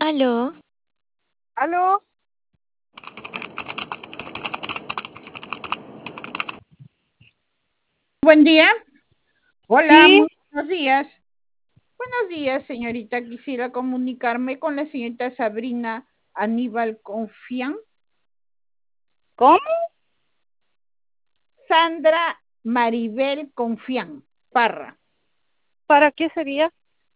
Aló, ¿Aló? Buen día. Hola, Sí, muy buenos días. Buenos días, señorita. Quisiera comunicarme con la señorita Sabrina Aníbal Confián. ¿cómo? Sandra Maribel Confián Parra. ¿Para qué sería?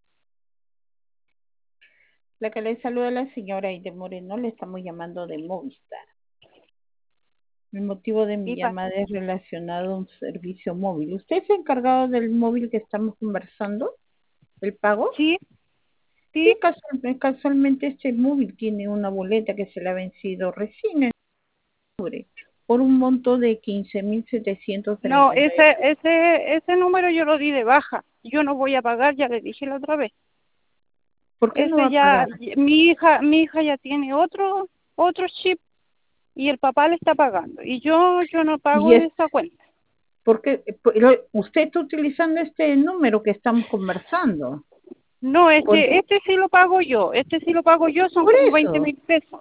La que le saluda la señora Aide Moreno, le estamos llamando de Movistar. El motivo de mi Y pa- llamada es relacionado a un servicio móvil. ¿Usted se ha encargado del móvil que estamos conversando? ¿El pago? sí, Sí, sí. casualmente este móvil tiene una boleta que se le ha vencido recién en octubre por un monto de No, 15.739 ese número yo lo di de baja. Yo no voy a pagar, ya le dije la otra vez. ¿Por qué no va Ese a ya, pagar? mi hija ya tiene otro chip y el papá le está pagando. Y yo no pago Y de es esa cuenta. porque usted está utilizando este número que estamos conversando. No, Con- este sí lo pago yo. Este sí lo pago yo, son por como 20 eso, mil pesos.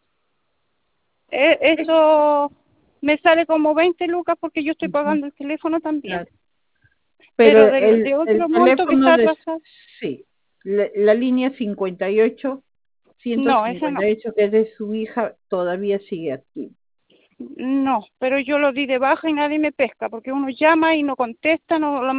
es Eso me sale como 20 lucas porque yo estoy ujú, pagando el teléfono también. claro. Pero Pero de el otro monto que teléfono está de atrasado, sí, la línea 58 no, ese no. 158 que es de su hija todavía sigue activa. No, pero yo lo di de baja y nadie me pesca, porque uno llama y no contesta, no, la